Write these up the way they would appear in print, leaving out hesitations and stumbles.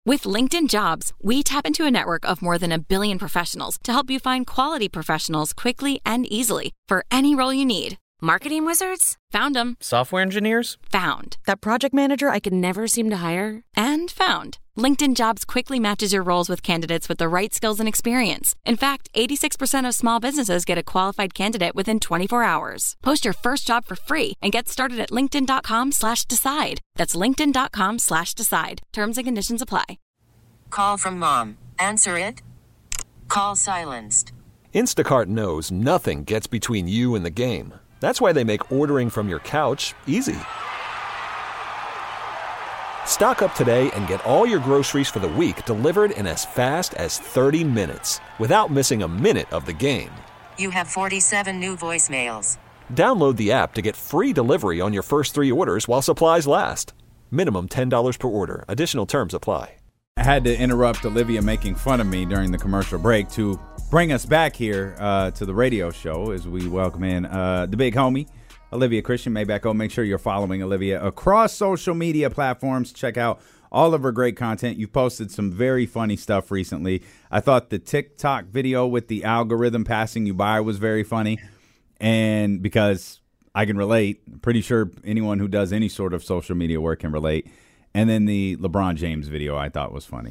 With LinkedIn Jobs, we tap into a network of more than 1 billion professionals to help you find quality professionals quickly and easily for any role you need. Marketing wizards? Found them. Software engineers? Found. That project manager I could never seem to hire? And found. LinkedIn Jobs quickly matches your roles with candidates with the right skills and experience. In fact, 86% of small businesses get a qualified candidate within 24 hours. Post your first job for free and get started at linkedin.com/decide. That's linkedin.com/decide. Terms and conditions apply. Call from mom. Answer it. Call silenced. Instacart knows nothing gets between you and the game. That's why they make ordering from your couch easy. Stock up today and get all your groceries for the week delivered in as fast as 30 minutes without missing a minute of the game. You have 47 new voicemails. Download the app to get free delivery on your first 3 orders while supplies last. Minimum $10 per order. Additional terms apply. I had to interrupt Olivia making fun of me during the commercial break to bring us back here to the radio show as we welcome in the big homie, Olivia Christian Maybach. Make sure you're following Olivia across social media platforms. Check out all of her great content. You've posted some very funny stuff recently. I thought the TikTok video with the algorithm passing you by was very funny. And because I can relate, I'm pretty sure anyone who does any sort of social media work can relate. And then the LeBron James video I thought was funny.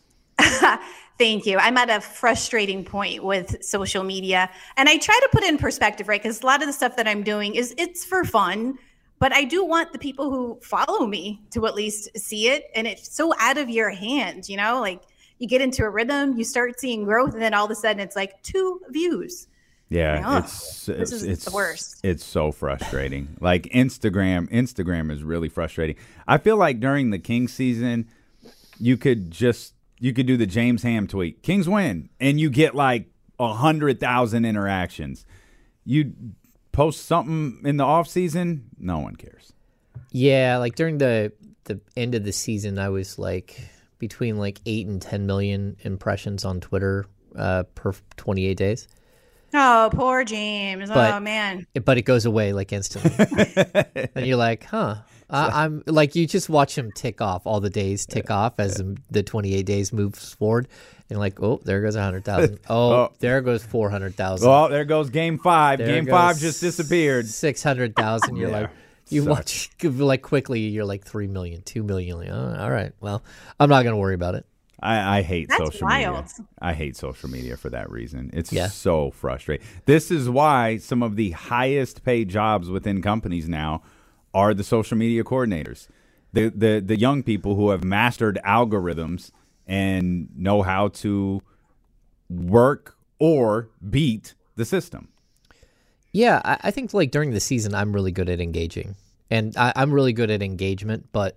Thank you. I'm at a frustrating point with social media. And I try to put it in perspective, right? Because a lot of the stuff that I'm doing it's for fun. But I do want the people who follow me to at least see it. And it's so out of your hands, you know? Like you get into a rhythm, you start seeing growth, and then all of a sudden it's like 2 views. Yeah, this is the worst. It's so frustrating. Like Instagram is really frustrating. I feel like during the Kings season, you could do the James Ham tweet, Kings win, and you get like 100,000 interactions. You post something in the off season, no one cares. Yeah, like during the end of the season, I was like between like 8 and 10 million impressions on Twitter per 28 days. Oh, poor James. Oh, man. But it goes away like instantly. And you're like, huh. I'm like, you just watch him tick off, all the days tick off as the 28 days moves forward. And like, oh, there goes 100,000. Oh, there goes 400,000. Oh, there goes game 5. Game 5 just disappeared. 600,000. You're like, watch like quickly, you're like 3 million, 2 million. Like, oh, all right. Well, I'm not going to worry about it. I hate social media. I hate social media for that reason. It's so frustrating. This is why some of the highest paid jobs within companies now are the social media coordinators. The young people who have mastered algorithms and know how to work or beat the system. Yeah, I think like during the season, I'm really good at engaging. And I'm really good at engagement, but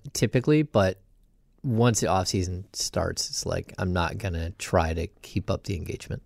once the off season starts, it's like I'm not gonna try to keep up the engagement.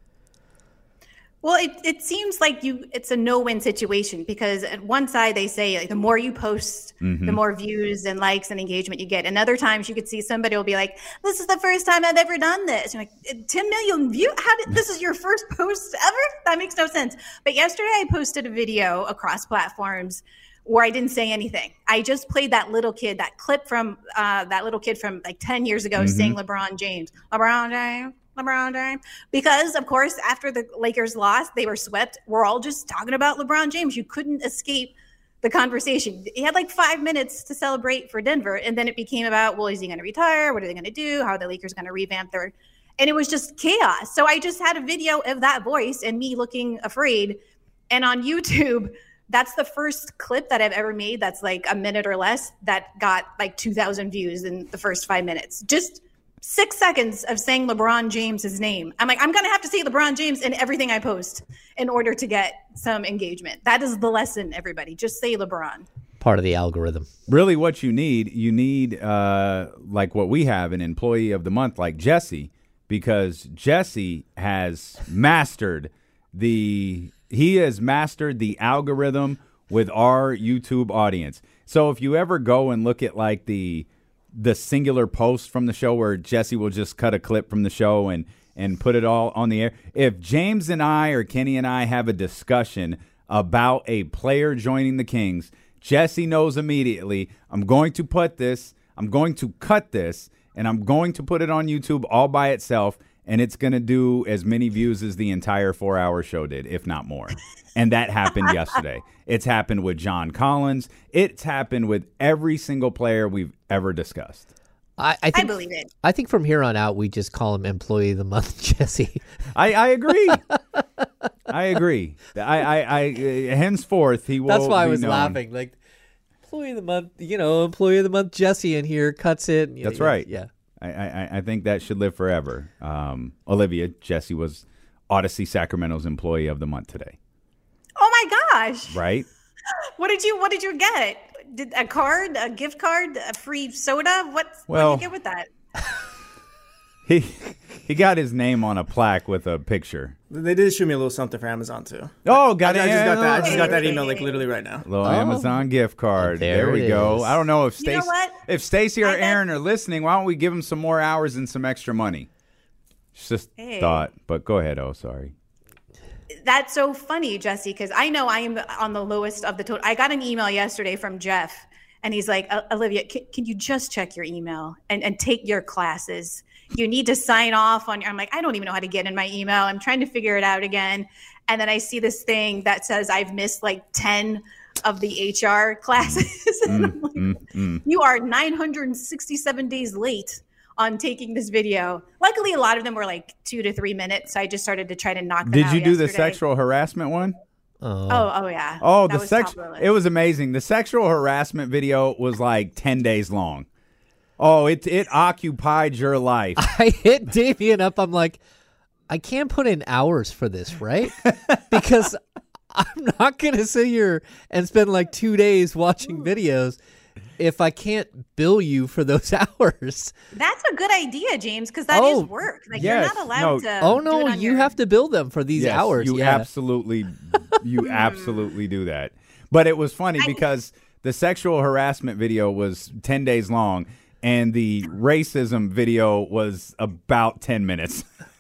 Well, it seems like it's a no-win situation because at one side they say like the more you post, the more views and likes and engagement you get. And other times you could see somebody will be like, "This is the first time I've ever done this." You're like, 10 million views? This is your first post ever? That makes no sense. But yesterday I posted a video across platforms where I didn't say anything. I just played that clip from that little kid from like 10 years ago saying LeBron James. Because, of course, after the Lakers lost, they were swept. We're all just talking about LeBron James. You couldn't escape the conversation. He had like 5 minutes to celebrate for Denver, and then it became about, well, is he going to retire? What are they going to do? How are the Lakers going to revamp their – and it was just chaos. So I just had a video of that voice and me looking afraid. And on YouTube – that's the first clip that I've ever made that's like a minute or less that got like 2,000 views in the first 5 minutes. Just 6 seconds of saying LeBron James's name. I'm like, I'm going to have to say LeBron James in everything I post in order to get some engagement. That is the lesson, everybody. Just say LeBron. Part of the algorithm. Really what you need like what we have, an employee of the month like Jesse, because Jesse has mastered the algorithm with our YouTube audience. So if you ever go and look at like the singular post from the show where Jesse will just cut a clip from the show and put it all on the air. If James and I or Kenny and I have a discussion about a player joining the Kings, Jesse knows immediately I'm going to cut this and I'm going to put it on YouTube all by itself, and it's going to do as many views as the entire 4-hour show did, if not more. And that happened yesterday. It's happened with John Collins. It's happened with every single player we've ever discussed. I believe it. I think from here on out, we just call him Employee of the Month, Jesse. I agree. I agree. I henceforth he will. That's why I be was known. laughing. Like, Employee of the Month, Employee of the Month, Jesse in here cuts it. That's right. Yeah. I think that should live forever. Olivia, Jesse was Odyssey Sacramento's Employee of the Month today. Oh my gosh! Right? What did you get? Did a card, a gift card, a free soda? What did you get with that? He got his name on a plaque with a picture. They did shoot me a little something for Amazon too. Oh, got it! I just got that email like literally right now. Little Amazon gift card. There we it go. is. I don't know if You know what? Stacey or Aaron are listening. Why don't we give them some more hours and some extra money? It's just thought, but go ahead. Oh, sorry. That's so funny, Jesse, because I know I am on the lowest of the total. I got an email yesterday from Jeff, and he's like, Olivia, can you just check your email and take your classes? You need to sign off on your. I'm like, I don't even know how to get in my email. I'm trying to figure it out again. And then I see this thing that says I've missed like 10 of the HR classes. You are 967 days late on taking this video. Luckily, a lot of them were like 2 to 3 minutes. So I just started to try to knock them out. Did you do the yesterday. sexual harassment one? Oh yeah. Oh, That the was sex. top of the list. It was amazing. The sexual harassment video was like 10 days long. Oh, it occupied your life. I hit Damien up. I'm like, I can't put in hours for this, right? Because I'm not going to sit here and spend like 2 days watching videos if I can't bill you for those hours. That's a good idea, James, because that is work. Like yes, you're not allowed to. Oh do no, it on you your- have to bill them for these Yes, hours. You yeah. absolutely do that. But it was funny because the sexual harassment video was 10 days long, and the racism video was about 10 minutes.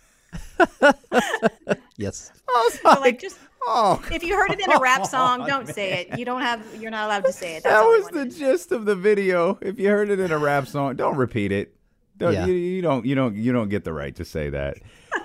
Yes. So like just if you heard it in a rap song, don't say it. You're not allowed to say it. That's That all I was the wanted. gist of the video. If you heard it in a rap song, don't repeat it. Yeah. You don't get the right to say that.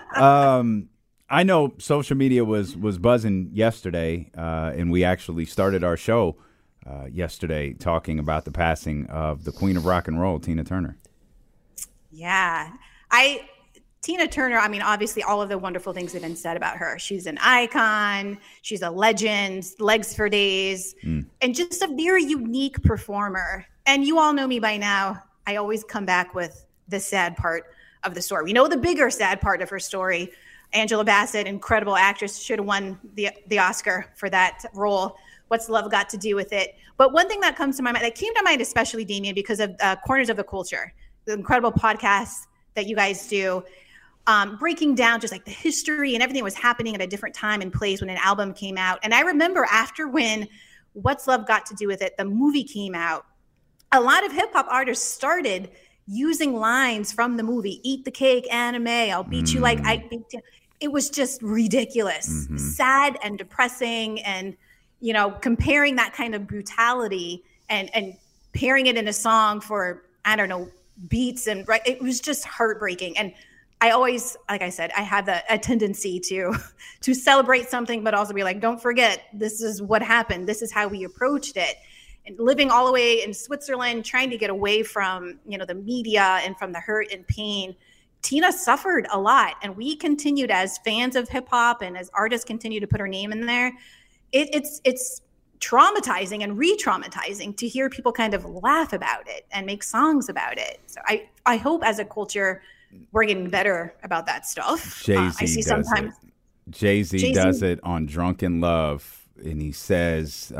I know social media was buzzing yesterday, and we actually started our show yesterday talking about the passing of the Queen of Rock and Roll, Tina Turner. Yeah. Tina Turner, I mean, obviously all of the wonderful things have been said about her. She's an icon. She's a legend, legs for days, and just a very unique performer. And you all know me by now. I always come back with the sad part of the story. We know the bigger sad part of her story. Angela Bassett, incredible actress, should have won the Oscar for that role. What's Love Got to Do with It? But one thing that comes to my mind, that came to mind especially, Damien, because of Corners of the Culture, the incredible podcast that you guys do, breaking down just like the history and everything was happening at a different time and place when an album came out. And I remember after when What's Love Got to Do with It, the movie came out, a lot of hip hop artists started using lines from the movie, Eat the Cake, Anime, I'll beat you like Ike beat you. It was just ridiculous, sad and depressing, and comparing that kind of brutality and pairing it in a song for, I don't know, beats, and it was just heartbreaking. And I always, like I said, I have a tendency to celebrate something, but also be like, don't forget, this is what happened. This is how we approached it. And living all the way in Switzerland, trying to get away from, the media and from the hurt and pain, Tina suffered a lot. And we continued as fans of hip hop and as artists continue to put her name in there. It's traumatizing and re-traumatizing to hear people kind of laugh about it and make songs about it. So I hope as a culture we're getting better about that stuff. Jay-Z does it on Drunken Love, and he says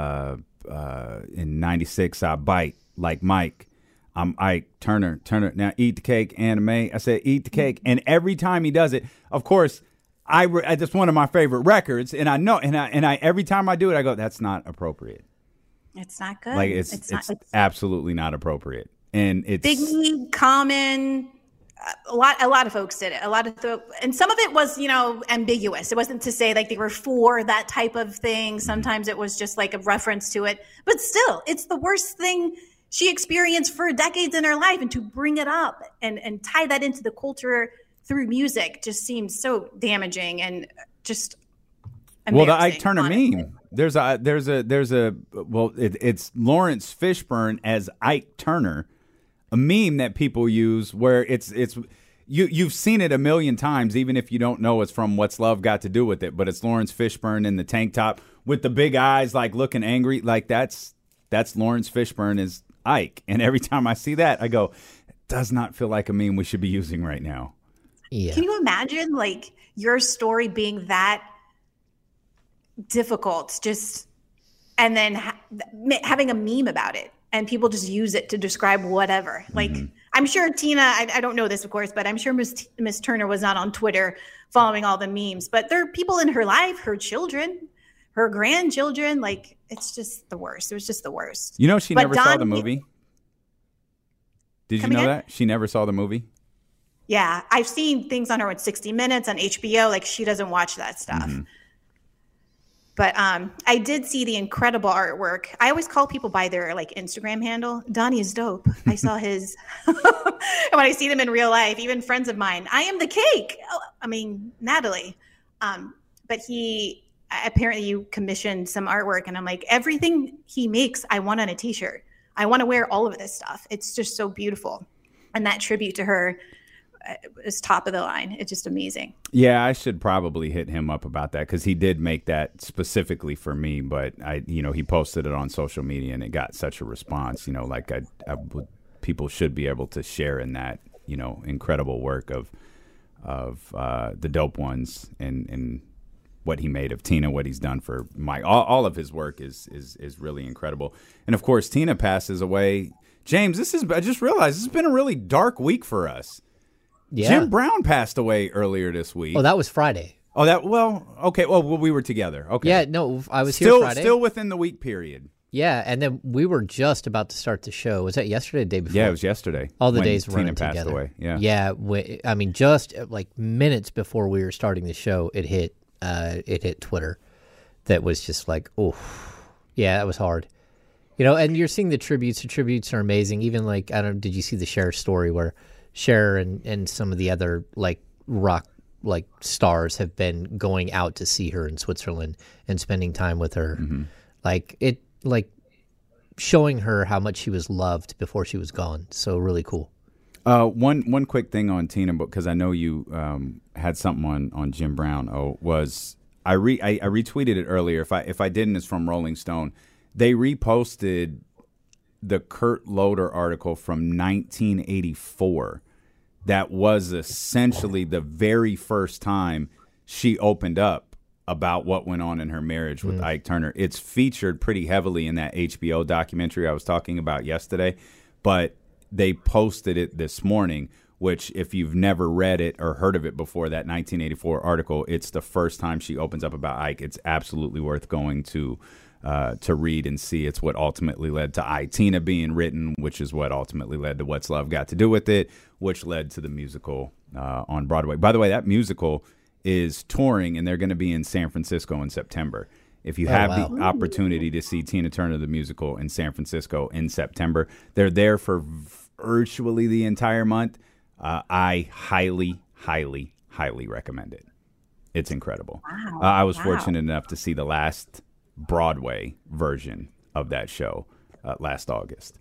in 96 I bite like Mike. I'm Ike Turner. Now eat the cake, Anime. I said eat the cake, and every time he does it, of course, that's one of my favorite records, and I know, and I every time I do it, I go, that's not appropriate. It's not good. Like it's absolutely not appropriate, and it's Biggie, Common. A lot of folks did it. And some of it was, ambiguous. It wasn't to say like they were for that type of thing. Sometimes it was just like a reference to it. But still, it's the worst thing she experienced for decades in her life, and to bring it up and tie that into the culture through music just seems so damaging and just well, the Ike Turner meme. It's Lawrence Fishburne as Ike Turner, a meme that people use where you've seen it a million times, even if you don't know it's from What's Love Got to Do with It. But it's Lawrence Fishburne in the tank top with the big eyes, like looking angry. Like that's Lawrence Fishburne as Ike. And every time I see that, I go, it does not feel like a meme we should be using right now. Yeah. Can you imagine like your story being that difficult, just and then having a meme about it and people just use it to describe whatever? Like, I'm sure Tina, I don't know this, of course, but I'm sure Miss Turner was not on Twitter following all the memes. But there are people in her life, her children, her grandchildren. Like, it's just the worst. It was just the worst. You know, she never saw the movie. Did you know that? She never saw the movie? Yeah. I've seen things on her with 60 Minutes on HBO. Like, she doesn't watch that stuff. But I did see the incredible artwork. I always call people by their like Instagram handle. Donnie is dope. I saw his. And when I see them in real life, even friends of mine, I am the cake. Oh, I mean, Natalie. But he apparently you commissioned some artwork, and I'm like, everything he makes, I want on a T-shirt. I want to wear all of this stuff. It's just so beautiful, and that tribute to her is top of the line. It's just amazing. Yeah, I should probably hit him up about that because he did make that specifically for me. But he posted it on social media and it got such a response. Like people should be able to share in that, incredible work of the Dope Ones and what he made of Tina, what he's done for Mike. All of his work is really incredible. And of course, Tina passes away. James, I just realized this has been a really dark week for us. Yeah. Jim Brown passed away earlier this week. Oh, that was Friday. Oh, okay. Well, we were together. Okay. Yeah, no, I was here Friday. Still within the week period. Yeah, and then we were just about to start the show. Was that yesterday or the day before? Yeah, it was yesterday. All the days running Tina together. Passed away. Yeah. Yeah, I mean, just like minutes before we were starting the show, it hit Twitter. That was just like, oh, yeah, that was hard. And you're seeing the tributes. The tributes are amazing. Even like, I don't know, did you see the Cher story where Cher and some of the other like rock like stars have been going out to see her in Switzerland and spending time with her, like showing her how much she was loved before she was gone. So really cool. One quick thing on Tina, because I know you had something on Jim Brown. Was I retweeted it earlier. If I didn't, it's from Rolling Stone. They reposted the Kurt Loder article from 1984 that was essentially the very first time she opened up about what went on in her marriage with Ike Turner. It's featured pretty heavily in that HBO documentary I was talking about yesterday, but they posted it this morning, which if you've never read it or heard of it before, that 1984 article, it's the first time she opens up about Ike. It's absolutely worth going to read and see. It's what ultimately led to I, Tina being written, which is what ultimately led to What's Love Got to Do with It, which led to the musical on Broadway. By the way, that musical is touring, and they're going to be in San Francisco in September. If you have the opportunity to see Tina Turner, the musical, in San Francisco in September, they're there for virtually the entire month. I highly, highly, highly recommend it. It's incredible. Wow. I was fortunate enough to see the last Broadway version of that show last August.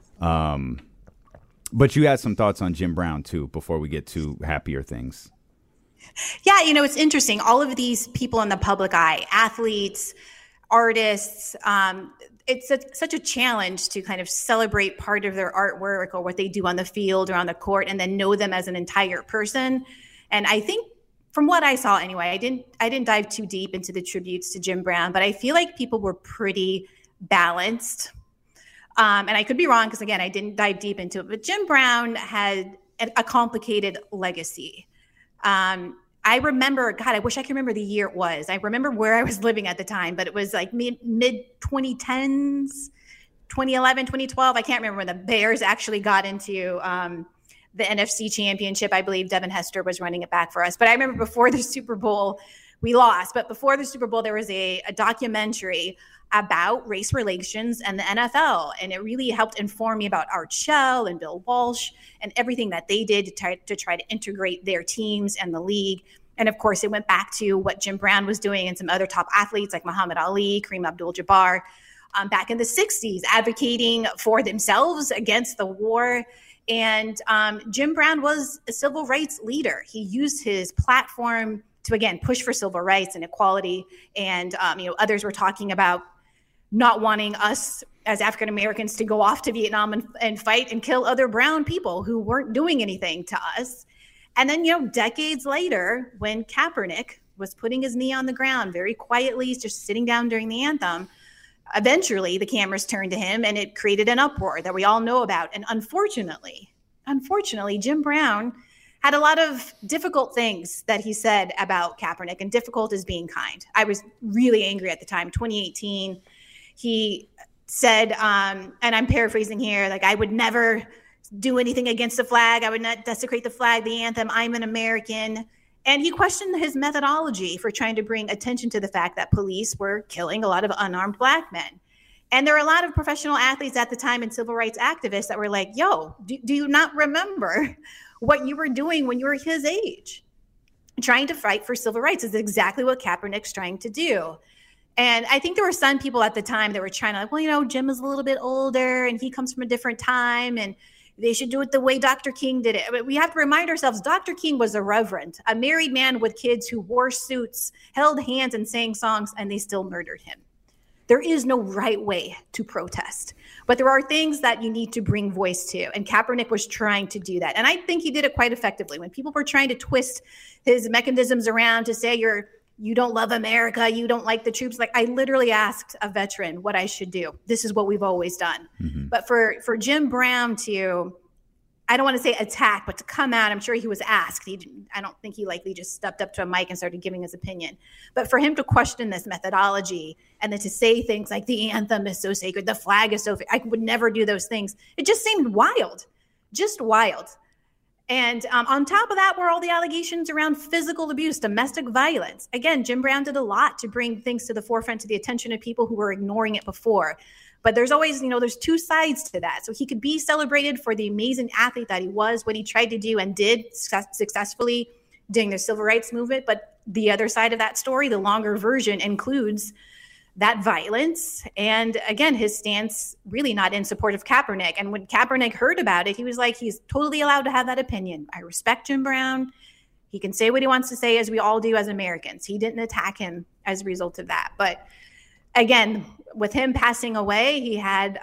But you had some thoughts on Jim Brown, too, before we get to happier things. Yeah, it's interesting. All of these people in the public eye, athletes, artists, it's such a challenge to kind of celebrate part of their artwork or what they do on the field or on the court and then know them as an entire person. And I think from what I saw anyway, I didn't dive too deep into the tributes to Jim Brown, but I feel like people were pretty balanced. And I could be wrong because, again, I didn't dive deep into it. But Jim Brown had a complicated legacy. I remember, God, I wish I could remember the year it was. I remember where I was living at the time, but it was like mid 2010s, 2011, 2012. I can't remember when the Bears actually got into the NFC Championship. I believe Devin Hester was running it back for us. But I remember before the Super Bowl, we lost. But before the Super Bowl, there was a documentary about race relations and the NFL. And it really helped inform me about Art Shell and Bill Walsh and everything that they did to try to integrate their teams and the league. And of course, it went back to what Jim Brown was doing and some other top athletes like Muhammad Ali, Kareem Abdul-Jabbar, back in the 60s, advocating for themselves against the war. And Jim Brown was a civil rights leader. He used his platform to, again, push for civil rights and equality. And, others were talking about not wanting us as African Americans to go off to Vietnam and fight and kill other brown people who weren't doing anything to us. And then, decades later, when Kaepernick was putting his knee on the ground very quietly, just sitting down during the anthem, eventually the cameras turned to him and it created an uproar that we all know about. And unfortunately, Jim Brown had a lot of difficult things that he said about Kaepernick, and difficult is being kind. I was really angry at the time, 2018. He said, and I'm paraphrasing here, like, I would never do anything against the flag. I would not desecrate the flag, the anthem. I'm an American. And he questioned his methodology for trying to bring attention to the fact that police were killing a lot of unarmed Black men. And there were a lot of professional athletes at the time and civil rights activists that were like, yo, do you not remember what you were doing when you were his age? Trying to fight for civil rights is exactly what Kaepernick's trying to do. And I think there were some people at the time that were trying to, well, Jim is a little bit older and he comes from a different time and they should do it the way Dr. King did it. But we have to remind ourselves, Dr. King was a reverend, a married man with kids who wore suits, held hands and sang songs, and they still murdered him. There is no right way to protest, but there are things that you need to bring voice to. And Kaepernick was trying to do that. And I think he did it quite effectively. When people were trying to twist his mechanisms around to say you don't love America, you don't like the troops. Like, I literally asked a veteran what I should do. This is what we've always done. Mm-hmm. But for Jim Brown to, I don't want to say attack, but to come out, I'm sure he was asked. I don't think he likely just stepped up to a mic and started giving his opinion. But for him to question this methodology and then to say things like the anthem is so sacred, the flag is so, I would never do those things. It just seemed wild, just wild. And on top of that were all the allegations around physical abuse, domestic violence. Again, Jim Brown did a lot to bring things to the forefront, to the attention of people who were ignoring it before. But there's always, there's two sides to that. So he could be celebrated for the amazing athlete that he was, what he tried to do and did successfully during the civil rights movement. But the other side of that story, the longer version, includes that violence. And again, his stance really not in support of Kaepernick. And when Kaepernick heard about it, he was like, he's totally allowed to have that opinion. I respect Jim Brown. He can say what he wants to say, as we all do as Americans. He didn't attack him as a result of that. But again, with him passing away, he had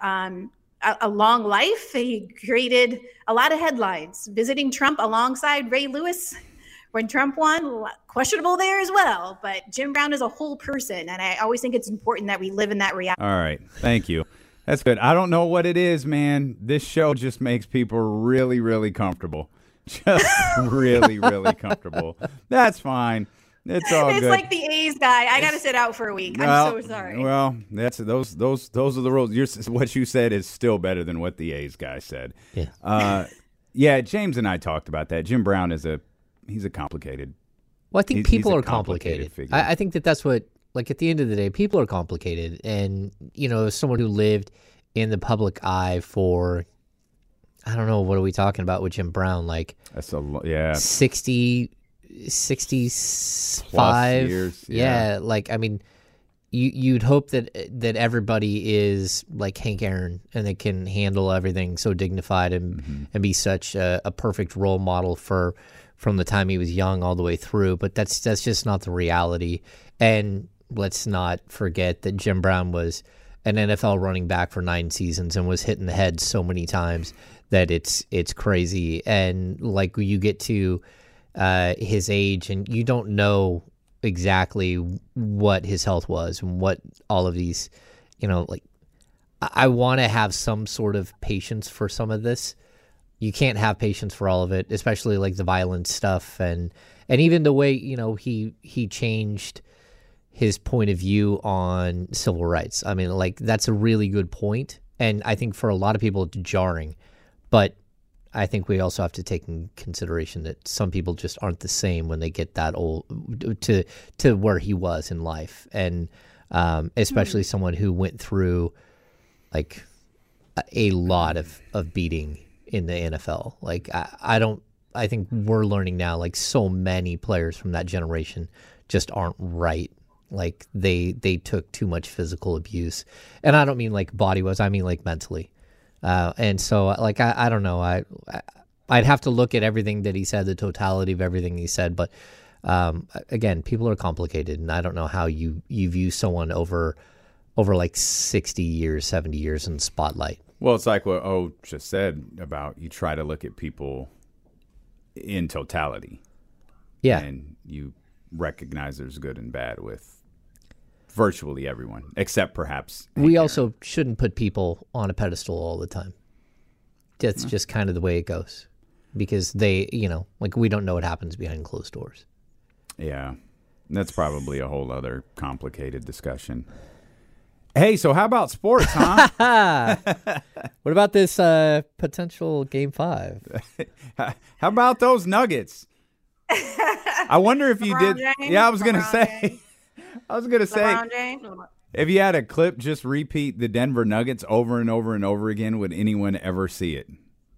a long life. He created a lot of headlines, visiting Trump alongside Ray Lewis when Trump won. Questionable there as well. But Jim Brown is a whole person, and I always think it's important that we live in that reality. All right. Thank you. That's good. I don't know what it is, man. This show just makes people really, really comfortable. Just really, really comfortable. That's fine. It's all good. It's like the A's guy. I got to sit out for a week. I'm so sorry. Well, that's those are the rules. What you said is still better than what the A's guy said. Yeah. Yeah. James and I talked about that. Jim Brown he's a complicated. Well, I think people are complicated. Figure. I think that's what, like, at the end of the day, people are complicated. And, as someone who lived in the public eye for, I don't know, what are we talking about with Jim Brown? Like, that's 65 years. Yeah. Like, I mean, you'd hope that everybody is like Hank Aaron and they can handle everything so dignified and be such a perfect role model from the time he was young all the way through. But that's just not the reality. And let's not forget that Jim Brown was an NFL running back for 9 seasons and was hit in the head so many times that it's crazy. And like, you get to his age and you don't know exactly what his health was and what all of these, like, I want to have some sort of patience for some of this. You can't have patience for all of it, especially like the violent stuff and even the way, he changed his point of view on civil rights. I mean, like, that's a really good point. And I think for a lot of people it's jarring, but I think we also have to take in consideration that some people just aren't the same when they get that old to where he was in life, and especially someone who went through like a lot of beating in the NFL. Like I think we're learning now, like so many players from that generation just aren't right. Like they took too much physical abuse, and I don't mean like body-wise, I mean like mentally. And so like I don't know, I'd have to look at everything that he said, the totality of everything he said. But again, people are complicated, and I don't know how you view someone over like 60 years, 70 years in the spotlight. Well, it's like what O just said about you try to look at people in totality. Yeah. And you recognize there's good and bad with virtually everyone, except perhaps we also shouldn't put people on a pedestal all the time. That's just kind of the way it goes, because they, like we don't know what happens behind closed doors. Yeah, that's probably a whole other complicated discussion. Hey, so how about sports, huh? What about this potential Game 5? How about those Nuggets? I wonder if you did. James? Yeah, I was going to LeBron say. James? I was going to say. LeBron James? If you had a clip, just repeat the Denver Nuggets over and over and over again, would anyone ever see it?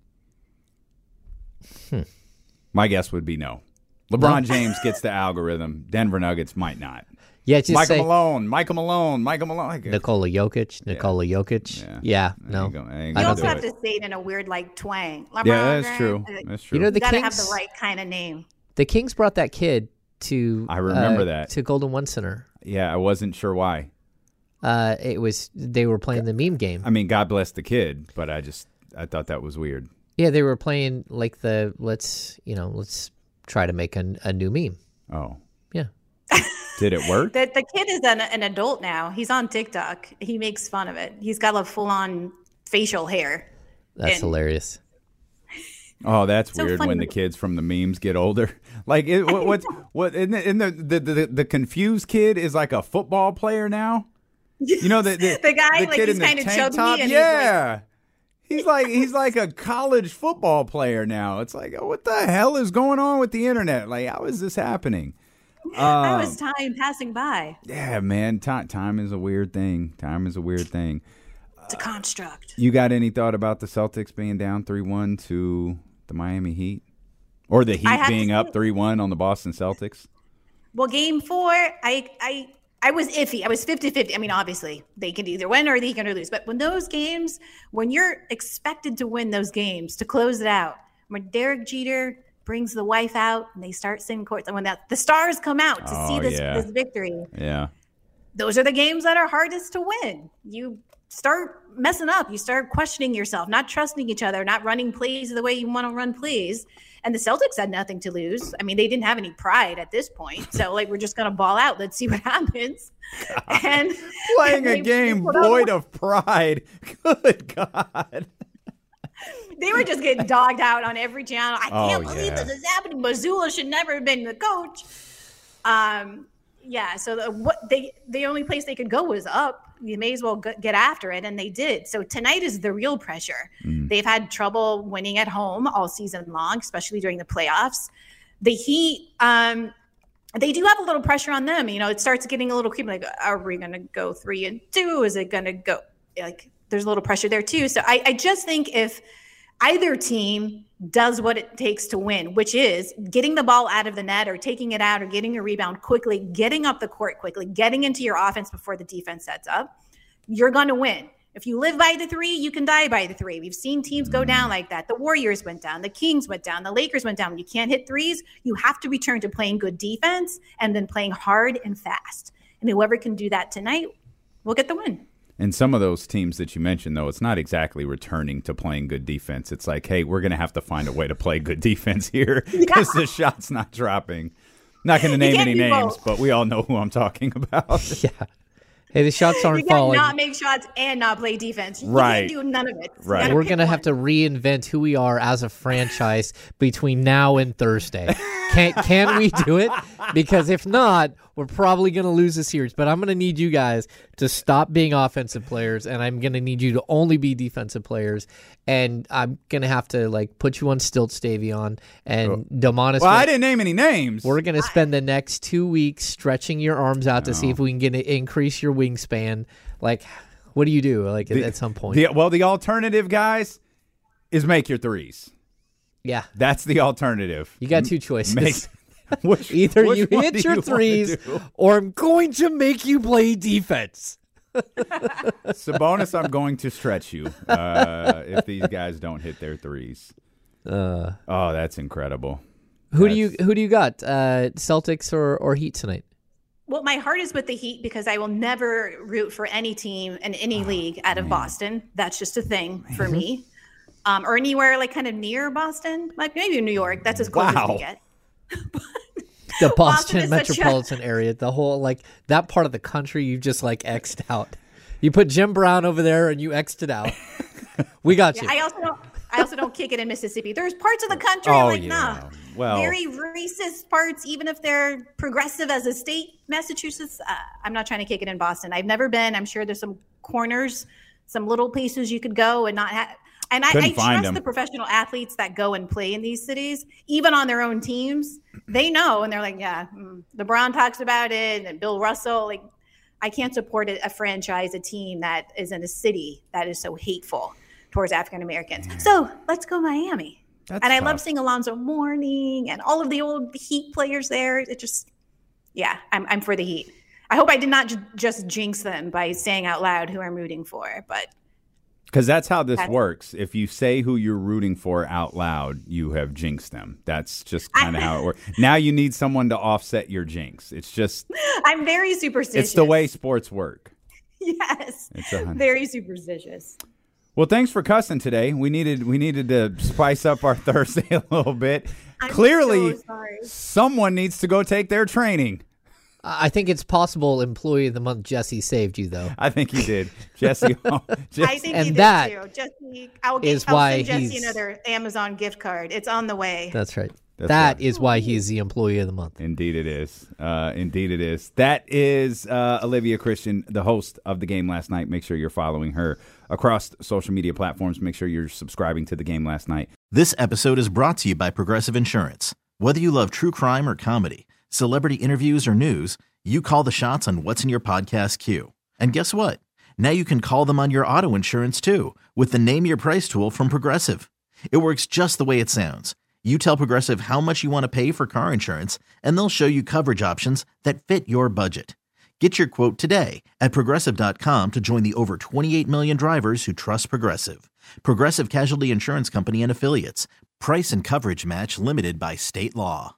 My guess would be no. LeBron James gets the algorithm. Denver Nuggets might not. Yeah, just Michael say Malone. Nikola Jokic. Yeah, no. You also have to say it in a weird like twang. LeBron Yeah, that's James. true. That's true. You know, You the gotta Kings have the right kind of name. The Kings brought that kid to I remember that. to Golden One Center. Yeah, I wasn't sure why. They were playing the meme game. I mean, God bless the kid, but I thought that was weird. Yeah, they were playing like let's try to make a new meme. Oh. Yeah. Did it work? The kid is an adult now. He's on TikTok. He makes fun of it. He's got a full-on facial hair. That's hilarious. Oh, that's So weird funny. when the kids from the memes get older. Like, what? In the confused kid is like a football player now. You know the guy, the like, kid he's in the kinda tank chubby top? and Yeah. He's like a college football player now. It's like, oh, what the hell is going on with the internet? Like, how is this happening? How is time passing by? Yeah, man. Time is a weird thing. Time is a weird thing. It's a construct. You got any thought about the Celtics being down 3-1 to the Miami Heat? Or the Heat being up 3-1 on the Boston Celtics? Well, Game 4, I was iffy. I was 50-50. I mean, obviously, they can either win or they can lose. But when those games, when you're expected to win those games, to close it out, when Derek Jeter brings the wife out and they start singing chords, and when the stars come out to see this victory, Yeah. those are the games that are hardest to win. You start messing up. You start questioning yourself, not trusting each other, not running plays the way you want to run plays. And the Celtics had nothing to lose. I mean, they didn't have any pride at this point. So, like, we're just going to ball out. Let's see what happens. And Playing a game void of pride. Good God. They were just getting dogged out on every channel. I can't believe yeah. this is happening. Mazzulla should never have been the coach. Yeah, so the only place they could go was up. You may as well get after it, and they did. So tonight is the real pressure. They've had trouble winning at home all season long, especially during the playoffs. The Heat, they do have a little pressure on them. You know, it starts getting a little creepy. Like, are we going to go 3-2? Is it going to go like? There's a little pressure there too. So I just think if either team does what it takes to win, which is getting the ball out of the net or taking it out or getting a rebound quickly, getting up the court quickly, getting into your offense before the defense sets up, you're going to win. If you live by the three, you can die by the three. We've seen teams go down like that. The Warriors went down. The Kings went down. The Lakers went down. When you can't hit threes, you have to return to playing good defense and then playing hard and fast. And whoever can do that tonight will get the win. And some of those teams that you mentioned, though, it's not exactly returning to playing good defense. It's like, hey, we're going to have to find a way to play good defense here because the shot's not dropping. Not going to name any names, but we all know who I'm talking about. Yeah. Hey, the shots aren't You can't falling. not make shots and not play defense. You Right. can't do none of it. Right. You We're gotta going to pick have to reinvent who we are as a franchise between now and Thursday. Can we do it? Because if not, we're probably going to lose the series. But I'm going to need you guys to stop being offensive players, and I'm going to need you to only be defensive players. And I'm going to have to put you on stilts, Davion, and Domantas. Well, I didn't name any names. We're going to spend the next 2 weeks stretching your arms out to see if we can increase your wingspan. What do you do at some point? The alternative, guys, is make your threes. Yeah. That's the alternative. You got two choices. Either you hit your threes or I'm going to make you play defense. Sabonis, I'm going to stretch you if these guys don't hit their threes. That's incredible. Who do you got? Celtics or Heat tonight? Well, my heart is with the Heat because I will never root for any team in any league out of Boston. That's just a thing for me. Or anywhere kind of near Boston, maybe New York. That's as close as we get. The Boston metropolitan area, the whole that part of the country, you've just X'd out. You put Jim Brown over there and you X'd it out. We got you. I also don't kick it in Mississippi. There's parts of the country very racist parts, even if they're progressive as a state. Massachusetts, I'm not trying to kick it in Boston. I've never been. I'm sure there's some corners, some little places you could go and not have. And I trust the professional athletes that go and play in these cities, even on their own teams. They know, and they're LeBron talks about it, and Bill Russell. I can't support a franchise, a team that is in a city that is so hateful towards African Americans. So let's go Miami. I love seeing Alonzo Mourning and all of the old Heat players there. It just, I'm for the Heat. I hope I did not just jinx them by saying out loud who I'm rooting for, but. Because that's how this works. If you say who you're rooting for out loud, you have jinxed them. That's just kind of how it works. Now you need someone to offset your jinx. It's just... I'm very superstitious. It's the way sports work. Yes. Very superstitious. Well, thanks for cussing today. We needed to spice up our Thursday a little bit. Clearly, so sorry. Someone needs to go take their training. I think it's possible Employee of the Month Jesse saved you, though. I think he did. Jesse. I think he did too. Jesse, I'll send Jesse another Amazon gift card. It's on the way. That's right. That is why he's the Employee of the Month. Indeed it is. Indeed it is. That is Olivia Christian, the host of The Game Last Night. Make sure you're following her across social media platforms. Make sure you're subscribing to The Game Last Night. This episode is brought to you by Progressive Insurance. Whether you love true crime or comedy, celebrity interviews or news, you call the shots on what's in your podcast queue. And guess what? Now you can call them on your auto insurance too with the Name Your Price tool from Progressive. It works just the way it sounds. You tell Progressive how much you want to pay for car insurance, and they'll show you coverage options that fit your budget. Get your quote today at Progressive.com to join the over 28 million drivers who trust Progressive. Progressive Casualty Insurance Company and Affiliates. Price and coverage match limited by state law.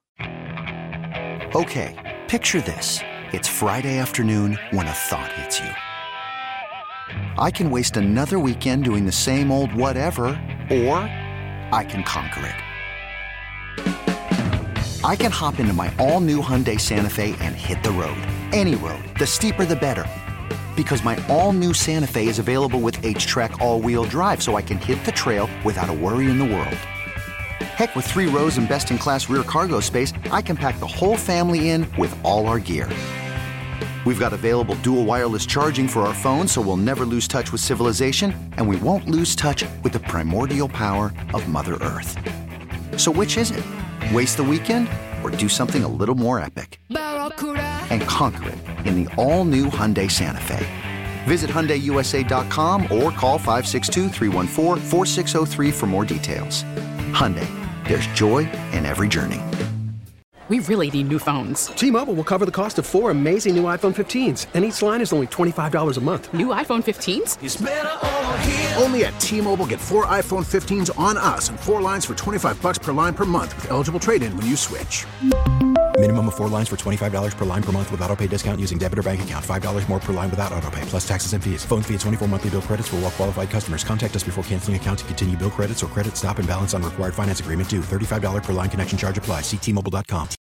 Okay, picture this. It's Friday afternoon when a thought hits you. I can waste another weekend doing the same old whatever, or I can conquer it. I can hop into my all-new Hyundai Santa Fe and hit the road. Any road. The steeper, the better. Because my all-new Santa Fe is available with H-Track all-wheel drive, so I can hit the trail without a worry in the world. Heck, with 3 rows and best-in-class rear cargo space, I can pack the whole family in with all our gear. We've got available dual wireless charging for our phones, so we'll never lose touch with civilization, and we won't lose touch with the primordial power of Mother Earth. So which is it? Waste the weekend or do something a little more epic? And conquer it in the all-new Hyundai Santa Fe. Visit HyundaiUSA.com or call 562-314-4603 for more details. Hyundai, there's joy in every journey. We really need new phones. T-Mobile will cover the cost of 4 amazing new iPhone 15s, and each line is only $25 a month. New iPhone 15s? It's better over here. Only at T-Mobile, get 4 iPhone 15s on us and 4 lines for $25 per line per month with eligible trade-in when you switch. Minimum of 4 lines for $25 per line per month with autopay discount using debit or bank account. $5 more per line without autopay, plus taxes and fees. Phone fee at 24 monthly bill credits for well-qualified customers. Contact us before canceling account to continue bill credits or credit stop and balance on required finance agreement due. $35 per line connection charge applies. See T-Mobile.com.